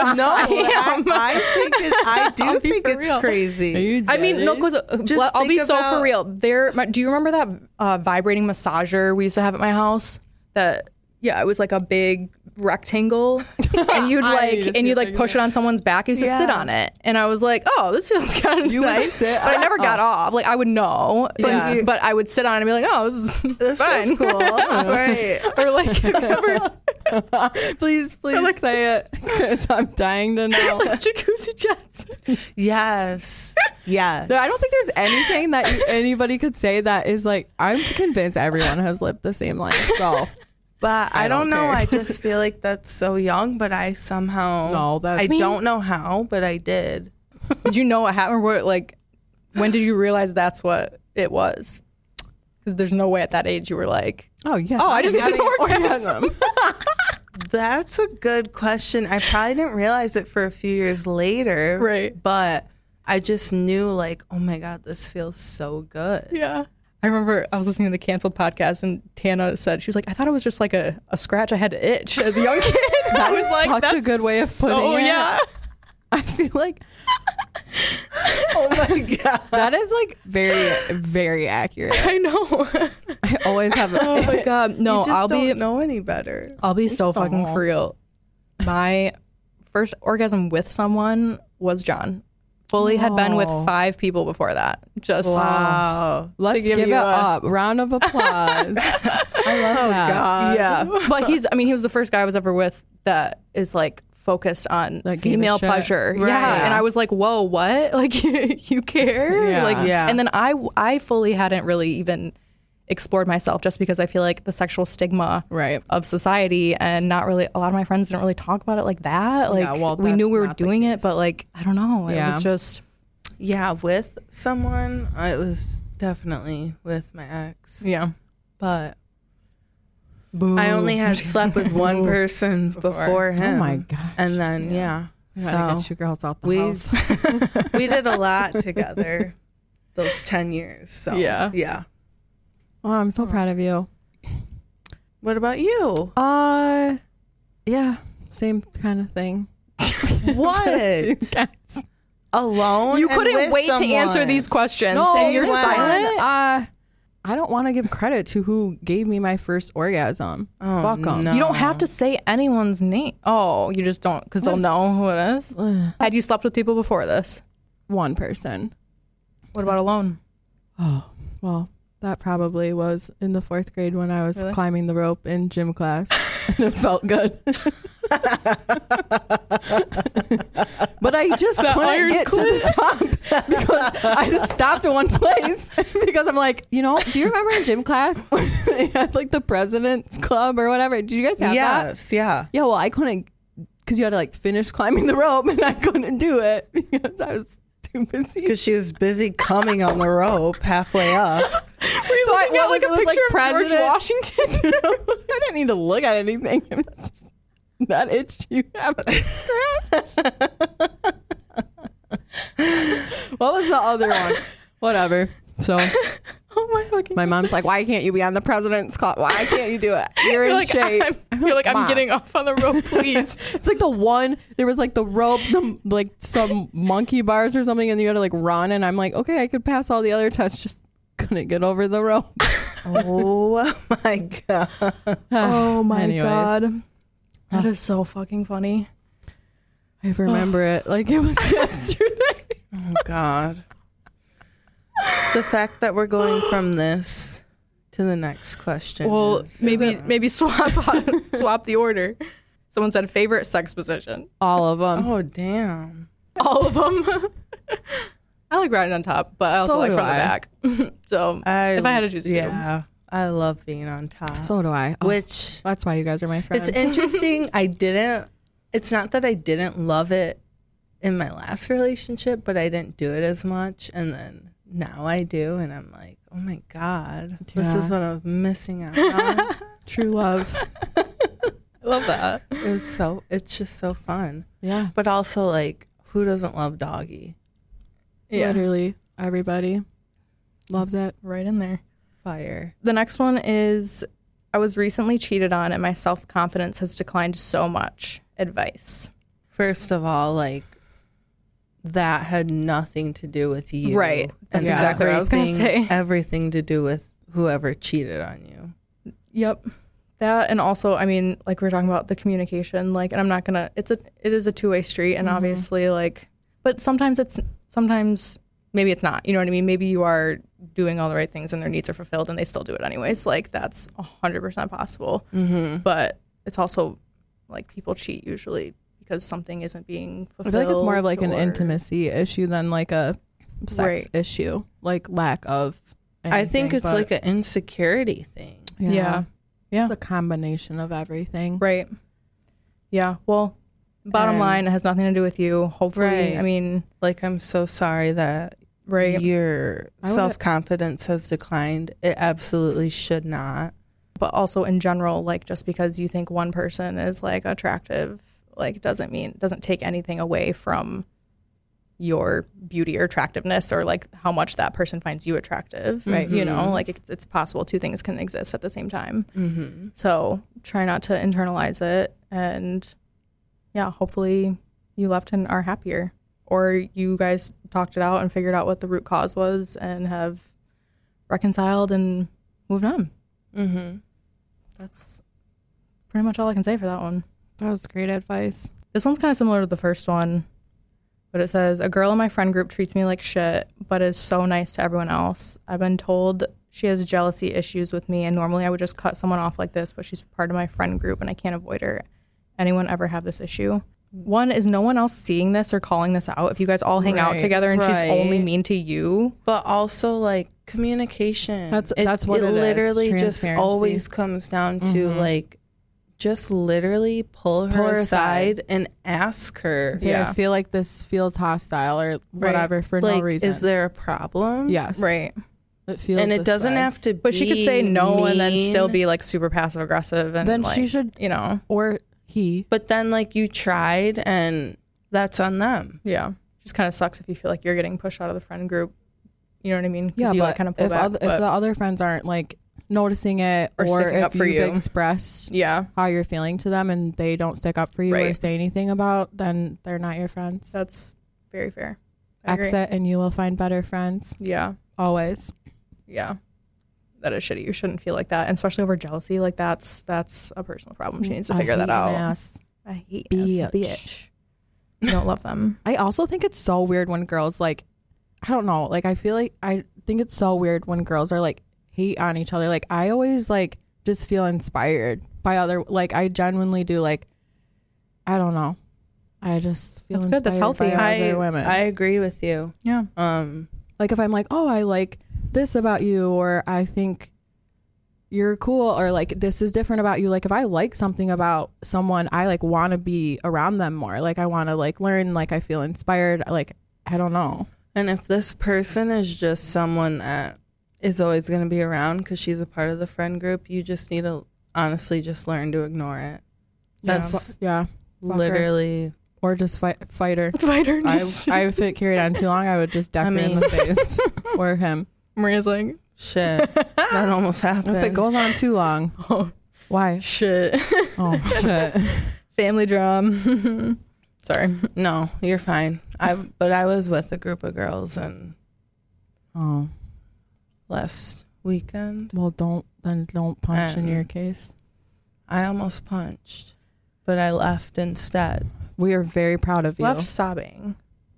I, I think it, I do I'll be think for it's real. Are crazy. you I mean, no, jealous? because Just I'll be think so about- for real. There, my, do you remember that uh, vibrating massager we used to have at my house? That yeah, it was like a big rectangle, and you'd I like need to and see you'd if I like can push do it on someone's back. You used to sit Yeah. on it, and I was like, oh, this feels kind of You would nice. sit but I never got on- off. Like I would know, but, Yeah. but I would sit on it and be like, oh, this is This fine. is cool. Right. Or like, remember please, please say it, because I'm dying to know. jacuzzi jets? Yes. Yes. No, I don't think there's anything that you, anybody could say that is like. I'm convinced everyone has lived the same life. So But I, I don't, don't know. care. I just feel like that's so young, but I somehow No, that's- I I mean- don't know how, but I did. Did you know what happened? Where like, when did you realize that's what it was? Because there's no way at that age you were like, oh yes. oh, I just had I'm an having orgasm. That's a good question. I probably didn't realize it for a few years later. Right. But I just knew like, oh my God, this feels so good. Yeah. I remember I was listening to the Canceled podcast and Tana said, she was like, I thought it was just like a, a scratch I had to itch as a young kid. That I was is like, such a "That's good way of putting so, it." Yeah. I feel like Oh my God. that is like very, very accurate. I know. I always have. Oh my God. No, you just I'll don't be, know any better. I'll be so fucking Aw. for real. My first orgasm with someone was John. Fully had been with Oh. five people before that. Just Wow. Let's give give, you it a- up. Round of applause. I love that. God. yeah. But he's, I mean, he was the first guy I was ever with that is like focused on That gave a female shit. pleasure. Right. Yeah. And I was like, whoa, what? Like, you care? Yeah. Like, Yeah. And then I, I fully hadn't really even explored myself just because I feel like the sexual stigma Right. of society and not really, a lot of my friends didn't really talk about it like that. Like, Yeah, well, we knew that's we were not the doing it, case. but like, I don't know. It Yeah. was just, Yeah, with someone, it was definitely with my ex. yeah. But I only had slept with one person before, him. Oh my gosh. And then, yeah. I gotta So get you girls out the we house. we did a lot together those ten years. So, Yeah. Yeah. Oh, I'm so proud of you. What about you? Uh, yeah, same kind of thing. What? Alone? You and couldn't with wait to answer someone? these questions No, and you're wow. silent. Uh, I don't want to give credit to who gave me my first orgasm. Oh, Fuck 'em. no. You don't have to say anyone's name. Oh, you just don't, because they'll know who it is. Had you slept with people before this? One person. What about alone? Oh, well, that probably was in the fourth grade when I was Really? climbing the rope in gym class. And it felt good. But I just That couldn't iron get to the top because I just stopped in one place because I'm like, you know, do you remember in gym class when they had like the president's club or whatever? Did you guys have that? Yes, yeah. Yeah, well, I couldn't because you had to like finish climbing the rope and I couldn't do it because I was too busy. Because she was busy coming on the rope halfway up. Were you So I- looking at well, like it a was, like, picture of George president. Washington? I didn't need to look at anything. It's just that itch you have to scratch. What was the other one? Whatever. So Oh my fucking. my mom's like, why can't you be on the president's club? Why can't you do it? You're in like, shape. I'm, you're like, I'm Mom. getting off on the rope, please. It's like the one, there was like the rope, the, like some monkey bars or something, and you had to like run. And I'm like, okay, I could pass all the other tests, just couldn't get over the rope. Oh my God. Oh my Anyways. God. That is so fucking funny. I remember it like it was yesterday. Oh God. The fact that we're going from this to the next question. Well, is- maybe maybe swap swap the order. Someone said favorite sex position. All of them. Oh damn. All of them. I like riding on top, but I also So like do from I. the back. So I, if I had to choose two. yeah, I love being on top. So do I. Oh, Which that's why you guys are my friends. it's interesting. I didn't. It's not that I didn't love it in my last relationship, but I didn't do it as much, and then now I do, and I'm like, oh my God, this is Yeah. what I was missing out on. True love. I love that. It was so, it's just so fun. Yeah. But also, like, who doesn't love Doggy? Yeah. Literally everybody loves it. Right in there. Fire. The next one is, I was recently cheated on and my self-confidence has declined so much. Advice. First of all, like, that had nothing to do with you. Right. That's And exactly what I was gonna everything- say. Everything to do with whoever cheated on you. Yep. That, and also, I mean, like we were talking about the communication, like, and I'm not gonna, it's a, it is a two-way street, and obviously, like, but sometimes it's, sometimes maybe it's not, you know what I mean? Maybe you are doing all the right things and their needs are fulfilled and they still do it anyways. Like, that's one hundred percent possible. Mm-hmm. But it's also, like, people cheat usually because something isn't being I fulfilled. feel like it's more of like an or- intimacy issue than like a sex Right. issue, like lack of I think anything, it's but like an insecurity thing. Yeah. Yeah. It's a combination of everything. Right. Yeah. Well, bottom And- line, it has nothing to do with you. Hopefully, Right. I mean, Like, I'm so sorry that right. your I would- self-confidence has declined. It absolutely should not. But also in general, like, just because you think one person is like attractive, like, doesn't mean, doesn't take anything away from your beauty or attractiveness or like how much that person finds you attractive. Right. You know, like, it's, it's possible two things can exist at the same time. Mm-hmm. So try not to internalize it. And yeah, hopefully you left and are happier, or you guys talked it out and figured out what the root cause was and have reconciled and moved on. Mm-hmm. That's pretty much all I can say for that one. That was great advice. This one's kind of similar to the first one, but it says, a girl in my friend group treats me like shit, but is so nice to everyone else. I've been told she has jealousy issues with me, and normally I would just cut someone off like this, but she's part of my friend group and I can't avoid her. Anyone ever have this issue? One, is no one else seeing this or calling this out? If you guys all hang out Right, together and she's right. only mean to you, But also, like, communication. That's- It- that's what it is, literally just transparency. always comes down to, Mhm. like, just literally pull her, Pull her aside, aside. and ask her, Say, Yeah. I feel like this feels hostile or whatever for like, no reason. is there a problem? Yes. right? It feels And it this doesn't way. have to be But she could say no and then still mean. be like super passive aggressive, and Then like, she should- you know, Or he. But then, like, you tried, and that's on them. yeah, just kind of sucks if you feel like you're getting pushed out of the friend group. You know what I mean? 'Cause Yeah, you but like kind of pull if, back. other, but- if the other friends aren't like noticing it, Or or, sticking if up for you've you. expressed yeah, how you're feeling to them and they don't stick up for you or Right. say anything about, then they're not your friends. that's very fair. I agree. Exit and you will find better friends. Yeah, Always. yeah. That is shitty. You shouldn't feel like that, and especially over jealousy. Like, that's that's a personal problem. She needs to I figure hate that an out. ass. I hate Bitch. a bitch. I don't love them. I also think it's so weird when girls like, I don't know, like I feel like I think it's so weird when girls are like hate on each other. Like I always like just feel inspired by other, like I genuinely do. Like I don't know, I just feel That's good. That's inspired healthy. by I other women. I agree with you. Yeah, Um, Like if I'm like, oh, I like this about you, or I think you're cool, or like this is different about you. Like if I like something about someone, I like want to be around them more. Like I want to like learn. Like I feel inspired. Like I don't know. and if this person is just someone that is always going to be around because she's a part of the friend group, you just need to honestly just learn to ignore it. That's yeah, fuck her. literally. or just fight fight her. fighter. I, Just I if it carried on too long, I would just deck I her in mean- the face or him. Maria's like, Shit, that almost happened. If it goes on too long, oh why? shit, Oh shit! family drama. Sorry. No, you're fine. I but I was with a group of girls and Oh last weekend well, don't then don't punch in Um, your case. I almost punched, but I left instead. We are very proud of you. Left sobbing.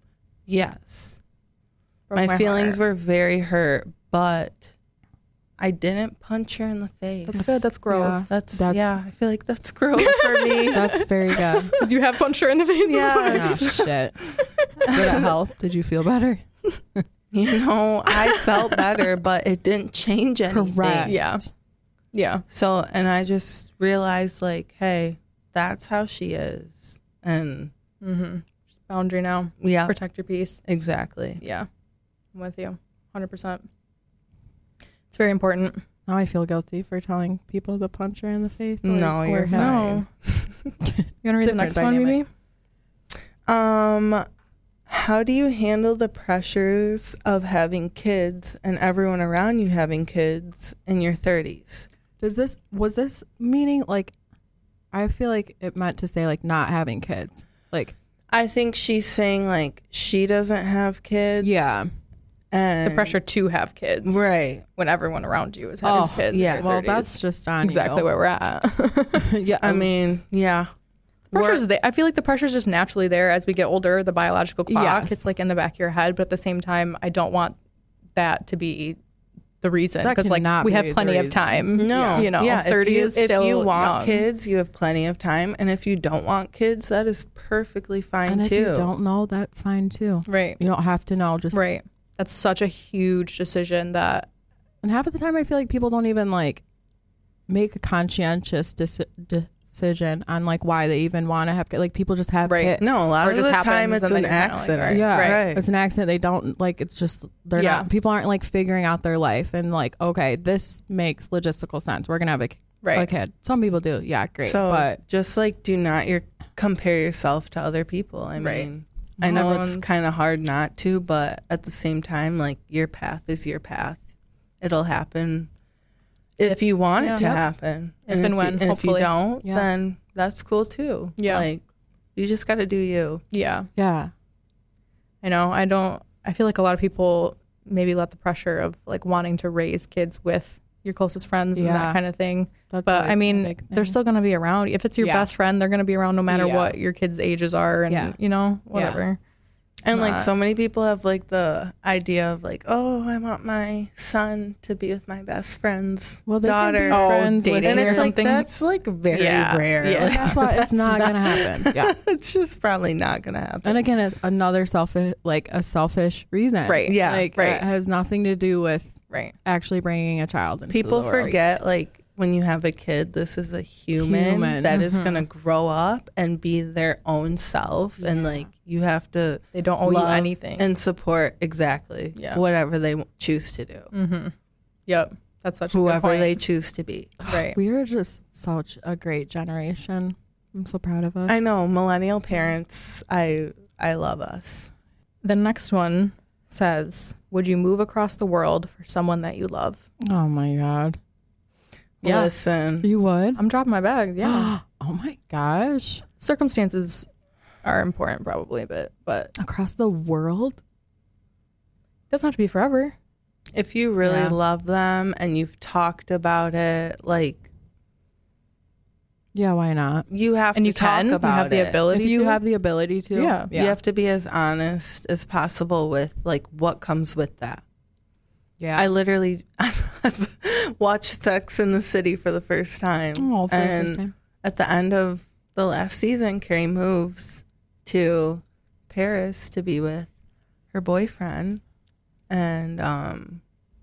Yes. Broke my, feelings heart. were very hurt, but I didn't punch her in the face. That's good. That's Yeah. growth. That's, That's- yeah, I feel like that's growth for me. That's very good. Because you have punched her in the face Yeah. Oh, shit. Did it help? Did you feel better? You know, I felt better, but it didn't change anything. Correct. before. Yeah. Yeah. So, and I just realized, like, hey, that's how she is. And Mm-hmm. Just boundary now. yeah, Protect your peace. exactly. Yeah. I'm with you. one hundred percent. It's very important. Now I feel guilty for telling people to punch her in the face. Like, No, you're or him. No. You want to read the Different next one, maybe? dynamics. Um, how do you handle the pressures of having kids and everyone around you having kids in your thirties? Does this was this meaning like? I feel like it meant to say like not having kids. Like I think she's saying like she doesn't have kids. yeah, And The pressure to have kids. Right. When everyone around you is having Oh, kids. yeah. in their well thirties. that's just on exactly you. where we're at. yeah, I um, mean, yeah. Pressure's there. I feel like the pressure's just naturally there as we get older. The biological clock, Yes. it's like in the back of your head. But at the same time, I don't want that to be the reason, That because like cannot we be have the plenty of reason. time. No. you know, yeah, thirty if you, is still if you want young. kids, you have plenty of time. And if you don't want kids, that is perfectly fine and if too. you don't know, that's fine too. Right, You don't have to know. Just right. That's such a huge decision that And half of the time, I feel like people don't even like make a conscientious deci- decision on like why they even want to have kids. Like people just have Right. kids. No, a lot Or of just the happens time it's and then an you're kinda like, accident. all right. Yeah, Right. It's an accident. They don't like. It's just they're Yeah. not. People aren't like figuring out their life and like, okay, this makes logistical sense. We're gonna have a, Right. a kid. Some people do. Yeah, great. So but just like do not your compare yourself to other people. I Right. mean, I know Everyone's- it's kind of hard not to, but at the same time, like your path is your path. It'll happen if, you want yeah. it to Yep. happen. If and if when, you, and if hopefully. you don't, Yeah. then that's cool too. Yeah. Like you just got to do you. yeah, yeah, I know. I don't. I feel like a lot of people maybe let the pressure of like wanting to raise kids with your closest friends and Yeah. that kind of thing. that's. But always I been a mean, big they're thing. still going to be around. If it's your Yeah. best friend, they're going to be around no matter Yeah. what your kids' ages are, and Yeah. you know, whatever. And like Not- so many people have like the idea of like, oh, I want my son to be with my best friend's well, they can daughter. be Oh, friends with dating and or it's like something. that's like very Yeah. rare. Yeah. Like, That's why it's that's not gonna happen. Yeah, it's just probably not gonna happen. and again, it's another selfish, like a selfish reason. Right. Yeah. like Right. it has nothing to do with Right. actually bringing a child into People the world. forget like when you have a kid, this is a human, Human. that is Mm-hmm. gonna grow up and be their own self, and like you have to They don't owe love you anything. and support exactly Yeah. whatever they w- choose to do, mm-hmm. Yep. That's such a good whoever point. they choose to be. Right. We are just such a great generation. I'm so proud of us. I know millennial parents. I I love us. The next one says, "Would you move across the world for someone that you love?" Oh my god. Yeah. Listen, You would? I'm dropping my bag. Yeah. Oh my gosh. Circumstances are important, probably, but but it Across the world? doesn't have to be forever. if you really Yeah. love them and you've talked about it, like Yeah, why not? you have And to you talk can. You about have the it. ability. If you to. have the ability to. Yeah. You have to be as honest as possible with like what comes with that. Yeah. I literally I've watched Sex in the City for the first time. Oh, for the and first time. at the end of the last season, Carrie moves to Paris to be with her boyfriend. And um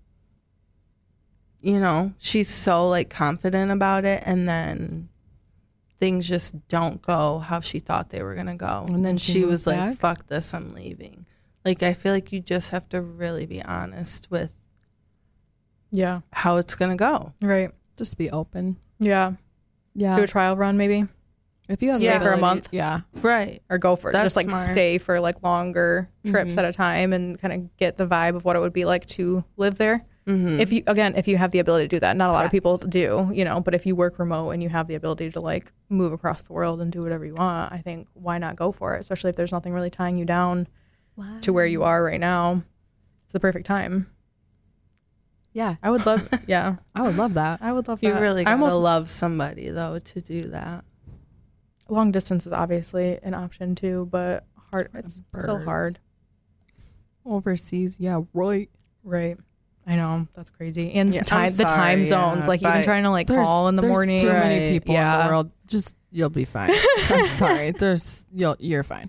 you know, she's so like confident about it, and then things just don't go how she thought they were gonna go. And then she she moves was like, back? fuck this, I'm leaving. Like I feel like you just have to really be honest with Yeah. how it's gonna go. Right. Just be open. Yeah. Yeah. Do a trial run, maybe, If you have Yeah. the for a ability- month. Yeah. Right. or go for it. That's Just like smart. stay for like longer trips Mhm. at a time and kind of get the vibe of what it would be like to live there. Mm-hmm. If you again, if you have the ability to do that, not a lot of Correct. people do, you know. But if you work remote and you have the ability to like move across the world and do whatever you want, I think why not go for it? Especially if there's nothing really tying you down to where you are right now. It's the perfect time. Yeah. I would love, yeah, I would love that. I would love You that. really I gotta almost love somebody though to do that. long distance is obviously an option too, but hard. It's so Birds. hard. Overseas. Yeah, right. Right. I know that's crazy. And Yeah, time, I'm the time sorry, zones, yeah, like even but trying to like There's- call in the there's morning. too many Right. people in Yeah. the world. Just you'll be fine. I'm sorry. There's you'll you're fine.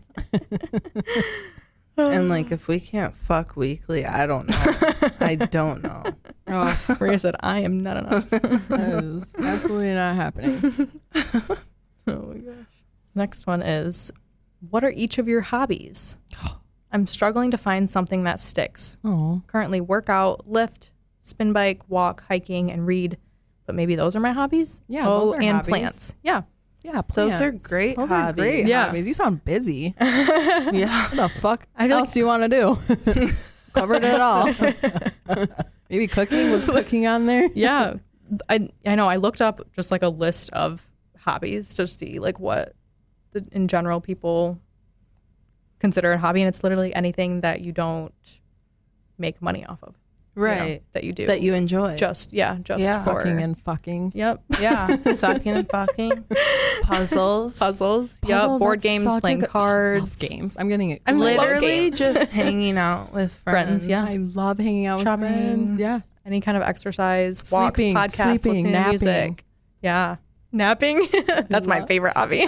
And like if we can't fuck weekly, I don't know. I don't know. Oh, Maria said, "I am not enough." that is absolutely not happening. Oh my gosh. Next one is, what are each of your hobbies? I'm struggling to find something that sticks. Oh. Currently work out, lift, spin bike, walk, hiking, and read. But maybe those are my hobbies. Yeah, Oh, those are and hobbies. plants. Yeah. Yeah, Those are plants. great Those hobbies. are great Yeah. hobbies. You sound busy. Yeah. What the fuck I feel else do you want to do? Covered it all. Maybe cooking. Was cooking on there? Yeah. I I know. I looked up just like a list of hobbies to see like what the, in general people consider a hobby, and it's literally anything that you don't make money off of. you know, Right. that you do. That you enjoy. just yeah, just Yeah. for Fucking and fucking. Yep. Yeah. Sucking and fucking. Puzzles. Puzzles. Yep. Puzzles, Board that's games, such a playing good- cards. Love games. I'm getting I'm excited. Literally games. just hanging out with friends. Friends, yeah. I love hanging out with Shopping. friends. Yeah. Any kind of exercise, walks, Sleeping, podcasts, sleeping, listening napping. to music. Yeah. Napping. That's my love- favorite hobby.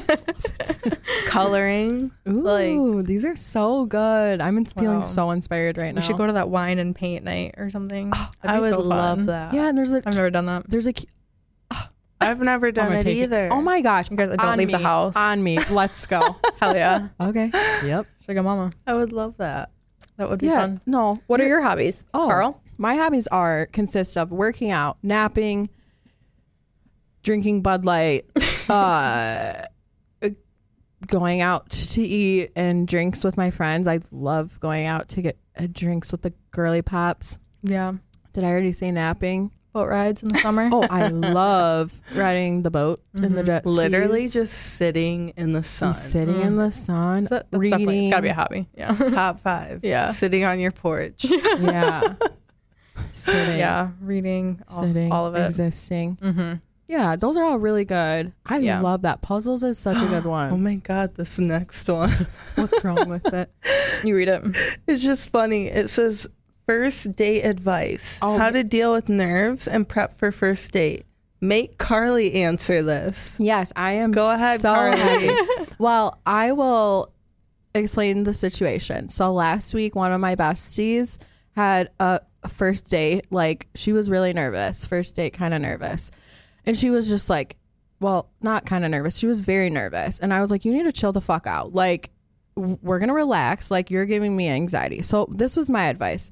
Coloring. Ooh, Like- these are so good. I'm feeling Wow. so inspired right now. We should go to that wine and paint night or something. That'd I be would so fun. love that. Yeah, and there's a I've never done that. there's a I've never I'm done gonna it take either. Oh my gosh, You guys don't on leave the me, house. on me. Let's go. Hell yeah. Okay. Yep. Sugar mama. I would love that. That would be Yeah. fun. No. What are your hobbies, Oh, Carl? my hobbies are consist of working out, napping, drinking Bud Light, uh, going out to eat and drinks with my friends. I love going out to get uh, drinks with the girly pops. Yeah. Did I already say napping? Boat rides in the summer. Oh, I love riding the boat in the jet skis. Literally just sitting in the sun. sitting in the sun, That's, a, that's definitely reading. it's gotta be a hobby. Yeah. Top five. Yeah. Sitting on your porch. Yeah. Sitting. Yeah. Reading all, Sitting. all of it. Existing. Mm-hmm. Yeah, those are all really good. I Yeah. love that. Puzzles is such a good Oh one. my God, this next one. What's wrong with it? You read it. It's just funny. It says first date advice. Oh, How yeah. to deal with nerves and prep for first date. Make Carly answer this. Yes, I am. Go ahead, so Carly. happy. Well, I will explain the situation. So last week, one of my besties had a first date. Like, she was really nervous. First date, kind of nervous. And she was just like, well, not kind of nervous. She was very nervous. And I was like, you need to chill the fuck out. Like, w- we're going to relax. Like, you're giving me anxiety. So this was my advice.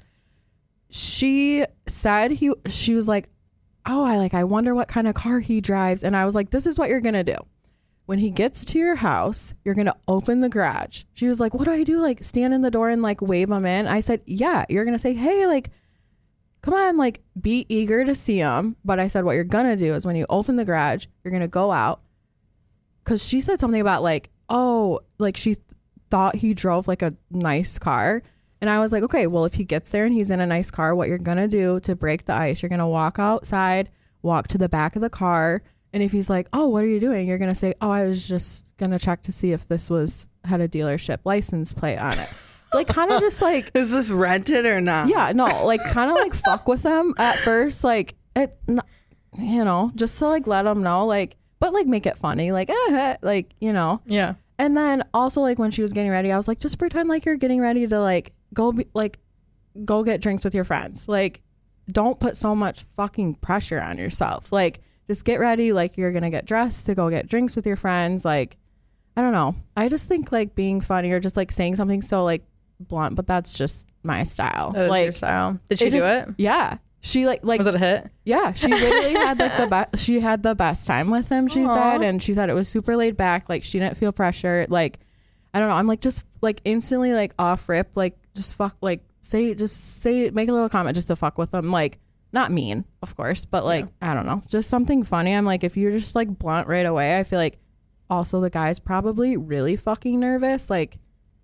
She said he, she was like, oh, I like, I wonder what kind of car he drives. And I was like, this is what you're going to do. When he gets to your house, you're going to open the garage. She was like, what do I do? Like, stand in the door and like wave him in? I said, yeah, you're going to say, hey, like, come on, like, be eager to see him. But I said, what you're going to do is when you open the garage, you're going to go out. Because she said something about like, oh, like she th- thought he drove like a nice car. And I was like, okay, well, if he gets there and he's in a nice car, what you're going to do to break the ice, you're going to walk outside, walk to the back of the car. And if he's like, oh, what are you doing? You're going to say, oh, I was just going to check to see if this was had a dealership license plate on it. Like, kind of just like, Is this rented or not? yeah, no, like kind of like fuck with them at first. Like, it, n- you know, just to like let them know, like, but like make it funny. Like, eh, like, you know. Yeah. And then also like when she was getting ready, I was like, just pretend like you're getting ready to like go be, like go get drinks with your friends. Like, don't put so much fucking pressure on yourself. Like, just get ready like you're gonna get dressed to go get drinks with your friends. Like, I don't know. I just think like being funny or just like saying something so like blunt, but that's just my style. That is like, your style. Did she it do just- it? Yeah. She like like Was it a hit? yeah, she literally had like the best. She had the best time with him. She Aw. said, and she said it was super laid back. Like, she didn't feel pressure. Like, I don't know. I'm like just like instantly like off rip. Like, just fuck. Like, say just say make a little comment just to fuck with them. Like, not mean, of course, but like I don't know, just something funny. I'm like, if you're just like blunt right away, I feel like also the guy's probably really fucking nervous. Like,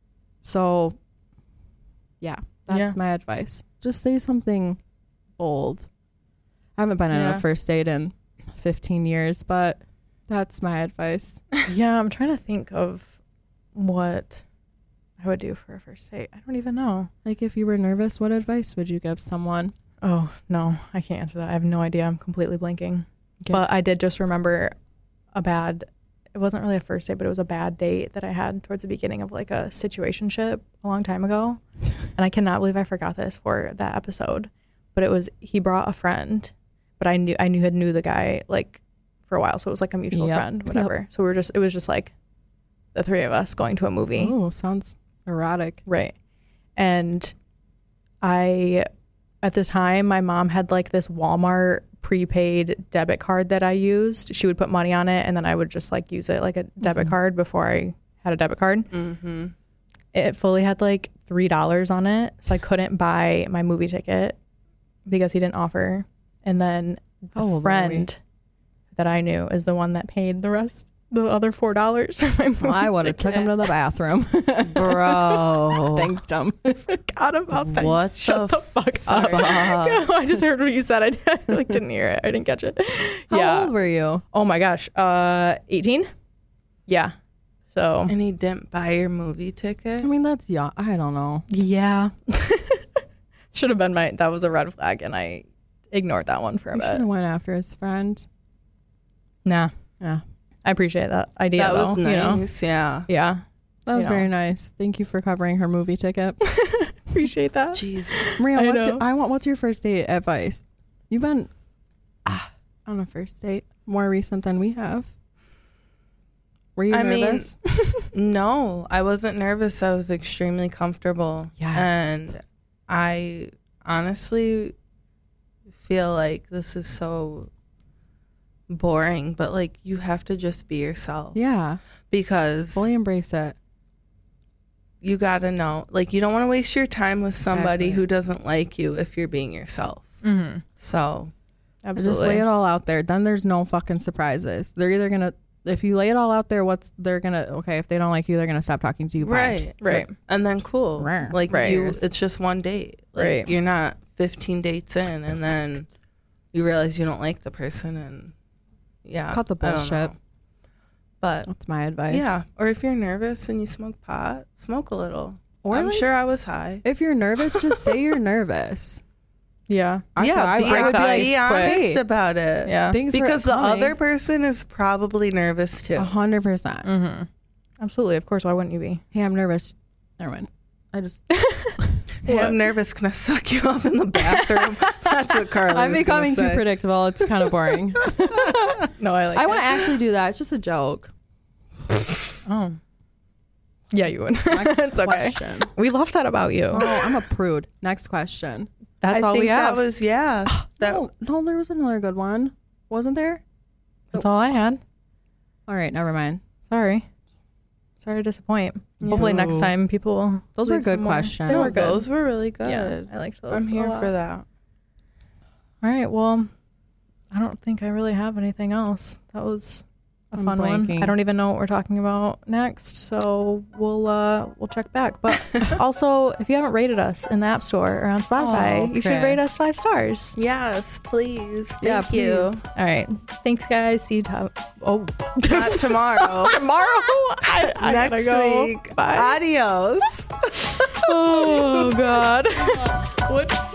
so yeah, that's Yeah. my advice. Just say something bold. I haven't been on Yeah. a first date in fifteen years, but that's my advice. Yeah, I'm trying to think of what I would do for a first date. I don't even know. Like, if you were nervous, what advice would you give someone? Oh, no, I can't answer that. I have no idea. I'm completely blanking. Okay. But I did just remember a bad, it wasn't really a first date, but it was a bad date that I had towards the beginning of like a situationship a long time ago. And I cannot believe I forgot this for that episode. But it was, he brought a friend, but I knew, I knew, had knew the guy like for a while. So it was like a mutual Yep. friend, whatever. So we were just, it was just like the three of us going to a movie. Oh, sounds erotic. Right. And I at the time, my mom had like this Walmart prepaid debit card that I used. She would put money on it and then I would just like use it like a debit mm-hmm. card before I had a debit card. Mm-hmm. It fully had like three dollars on it. So I couldn't buy my movie ticket because he didn't offer. And then the oh, friend baby. that I knew is the one that paid the rest, the other four dollars for my movie well, I would have took him to the bathroom. Bro. Thanked him. I forgot about that. What Shut the, the fuck fuck? up. I just heard what you said. I, I like didn't hear it. I didn't catch it. How yeah. old were you? Oh my gosh. Uh, eighteen? Yeah. So. And he didn't buy your movie ticket? I mean, that's young. I don't know. Yeah. Should have been my, that was a red flag and I ignored that one for a You bit. should have went after his friend. Nah. Yeah. I appreciate that idea That though. was nice, You know? yeah. Yeah. That was You know. very nice. Thank you for covering her movie ticket. Appreciate that. Jesus. Maria, I what's know. your, I want what's your first date advice? You've been ah, on a first date more recent than we have. Were you I nervous? mean, no, I wasn't nervous. I was extremely comfortable. Yes. And I honestly feel like this is so boring, but like you have to just be yourself. Yeah. Because Fully embrace it. you got to know, like, you don't want to waste your time with somebody Exactly. who doesn't like you if you're being yourself. Mm-hmm. So, Absolutely. Just lay it all out there. Then there's no fucking surprises. They're either gonna if you lay it all out there, what's they're gonna okay, if they don't like you, they're gonna stop talking to you. Bye. right. Right. And then cool. Right. Like, Right. you, it's just one date. Like, Right. you're not fifteen dates in and then you realize you don't like the person and yeah. Cut the I don't bullshit. know. But That's my advice. yeah. Or if you're nervous and you smoke pot, smoke a little. Or I'm like, sure I was high. if you're nervous, just say you're nervous. Yeah. I yeah, thought I, be, I would be like, be honest hey, about it. Yeah. things are Because the coming. other person is probably nervous too. A hundred percent. Mm-hmm. Absolutely. Of course. Why wouldn't you be? Hey, I'm nervous. Never mind. I just Hey, What? I'm nervous. Can I suck you up in the bathroom? That's what Carly I'm was becoming gonna too say. predictable. It's kind of boring. No, I like I it. want to actually do that. It's just a joke. Oh. Yeah, you would. Next It's okay. question. We love that about you. Oh, I'm a prude. Next question. That's I all think we have. That was yeah. That no, no, there was another good one. Wasn't there? That's all I had. All right, never mind. Sorry. Sorry to disappoint. Yeah. Hopefully No. next time people. Those were leave good some more. questions. They no, were good. those were really good. Yeah, I liked I'm those. a here lot. for that. All right. Well, I don't think I really have anything else. That was a I'm fun one. blanking. I don't even know what we're talking about next, so we'll uh we'll check back. But also, if you haven't rated us in the App Store or on Spotify, Oh, you should Chris. rate us five stars. Yes, please. Thank Yeah, you. please. All right. Thanks, guys. See you. To- oh, Not tomorrow. tomorrow. I, I Next gotta go. week. Bye. Adios. Oh God. What?